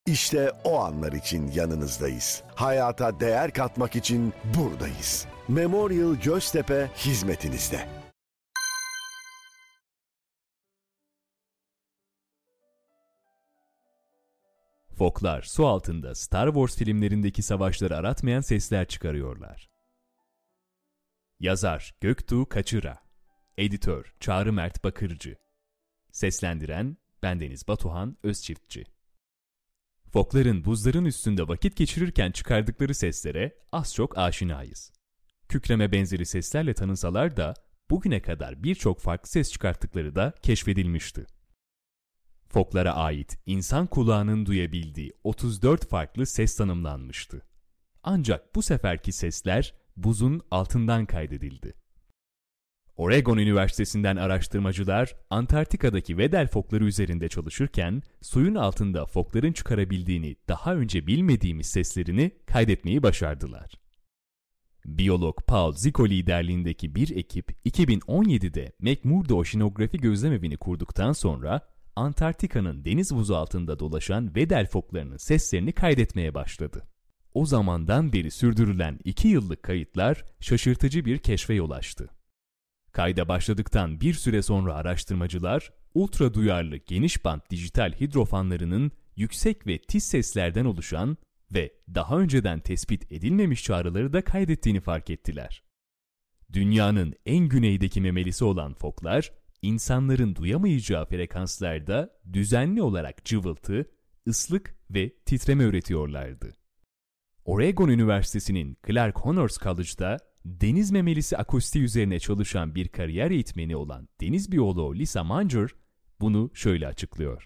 İşte o anlar için yanınızdayız. Hayata değer katmak için buradayız. Memorial Göztepe hizmetinizde. Foklar su altında Star Wars filmlerindeki savaşları aratmayan sesler çıkarıyorlar. Yazar Göktuğ Kaçıra, Editör Çağrı Mert Bakırcı, Seslendiren bendeniz Batuhan Özçiftçi. Fokların buzların üstünde vakit geçirirken çıkardıkları seslere az çok aşinayız. Kükreme benzeri seslerle tanınsalar da bugüne kadar birçok farklı ses çıkarttıkları da keşfedilmişti. Foklara ait insan kulağının duyabildiği 34 farklı ses tanımlanmıştı. Ancak bu seferki sesler buzun altından kaydedildi. Oregon Üniversitesi'nden araştırmacılar Antarktika'daki Weddell fokları üzerinde çalışırken suyun altında fokların çıkarabildiğini daha önce bilmediğimiz seslerini kaydetmeyi başardılar. Biyolog Paul Zico liderliğindeki bir ekip 2017'de McMurdo Oşinografi Gözlemevi'ni kurduktan sonra Antarktika'nın deniz buzu altında dolaşan Weddell foklarının seslerini kaydetmeye başladı. O zamandan beri sürdürülen 2 yıllık kayıtlar şaşırtıcı bir keşfe yol açtı. Kayda başladıktan bir süre sonra araştırmacılar, ultra duyarlı geniş bant dijital hidrofanlarının yüksek ve tiz seslerden oluşan ve daha önceden tespit edilmemiş çağrıları da kaydettiğini fark ettiler. Dünyanın en güneydeki memelisi olan foklar, insanların duyamayacağı frekanslarda düzenli olarak cıvıltı, ıslık ve titreme üretiyorlardı. Oregon Üniversitesi'nin Clark Honors College'da deniz memelisi akustiği üzerine çalışan bir kariyer eğitmeni olan deniz biyoloğu Lisa Manger bunu şöyle açıklıyor.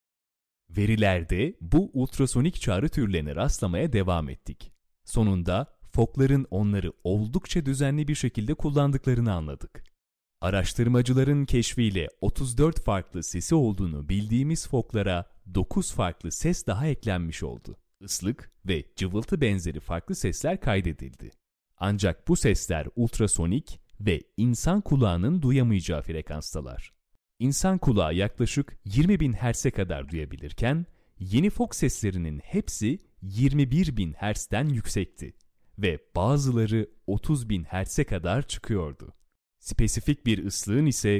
Verilerde bu ultrasonik çağrı türlerine rastlamaya devam ettik. Sonunda fokların onları oldukça düzenli bir şekilde kullandıklarını anladık. Araştırmacıların keşfiyle 34 farklı sesi olduğunu bildiğimiz foklara 9 farklı ses daha eklenmiş oldu. Islık ve cıvıltı benzeri farklı sesler kaydedildi. Ancak bu sesler ultrasonik ve insan kulağının duyamayacağı frekanstalar. İnsan kulağı yaklaşık 20.000 Hz'e kadar duyabilirken, yeni fok seslerinin hepsi 21.000 Hz'den yüksekti ve bazıları 30.000 Hz'e kadar çıkıyordu. Spesifik bir ıslığın ise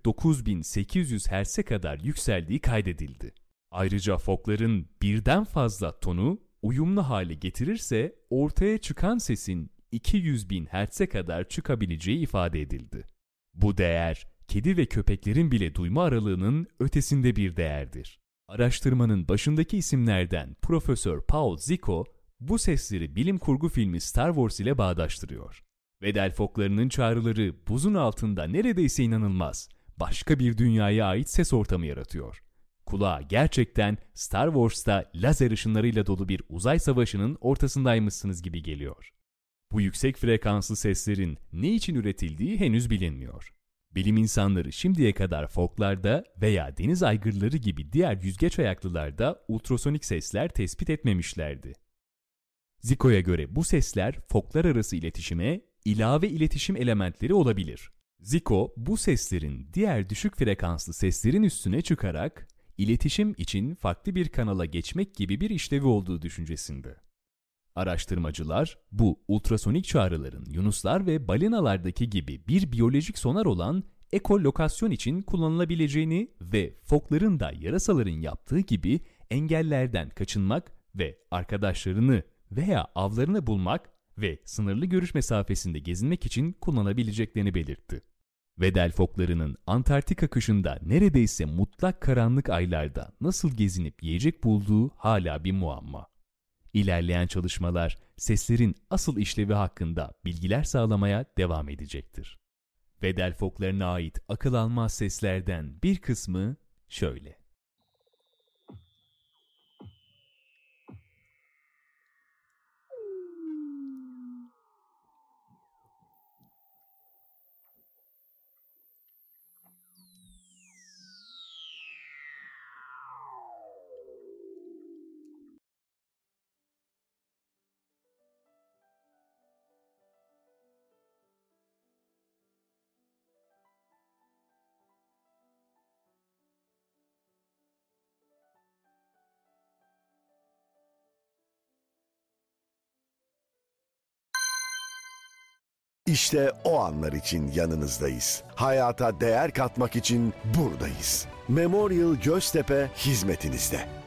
49.800 Hz'e kadar yükseldiği kaydedildi. Ayrıca fokların birden fazla tonu uyumlu hale getirirse ortaya çıkan sesin 200.000 Hz'e kadar çıkabileceği ifade edildi. Bu değer, kedi ve köpeklerin bile duyma aralığının ötesinde bir değerdir. Araştırmanın başındaki isimlerden Profesör Paul Zico, bu sesleri bilim kurgu filmi Star Wars ile bağdaştırıyor. Weddell foklarının çağrıları buzun altında neredeyse inanılmaz, başka bir dünyaya ait ses ortamı yaratıyor. Kulağa gerçekten Star Wars'ta lazer ışınlarıyla dolu bir uzay savaşının ortasındaymışsınız gibi geliyor. Bu yüksek frekanslı seslerin ne için üretildiği henüz bilinmiyor. Bilim insanları şimdiye kadar foklarda veya deniz aygırları gibi diğer yüzgeç ayaklılarda ultrasonik sesler tespit etmemişlerdi. Zico'ya göre bu sesler foklar arası iletişime ilave iletişim elementleri olabilir. Zico, bu seslerin diğer düşük frekanslı seslerin üstüne çıkarak iletişim için farklı bir kanala geçmek gibi bir işlevi olduğu düşüncesinde. Araştırmacılar, bu ultrasonik çağrıların yunuslar ve balinalardaki gibi bir biyolojik sonar olan ekolokasyon için kullanılabileceğini ve fokların da yarasaların yaptığı gibi engellerden kaçınmak ve arkadaşlarını veya avlarını bulmak ve sınırlı görüş mesafesinde gezinmek için kullanabileceklerini belirtti. Weddell foklarının Antarktika kışında neredeyse mutlak karanlık aylarda nasıl gezinip yiyecek bulduğu hala bir muamma. İlerleyen çalışmalar seslerin asıl işlevi hakkında bilgiler sağlamaya devam edecektir. Weddell foklarına ait akıl almaz seslerden bir kısmı şöyle. İşte o anlar için yanınızdayız. Hayata değer katmak için buradayız. Memorial Göztepe hizmetinizde.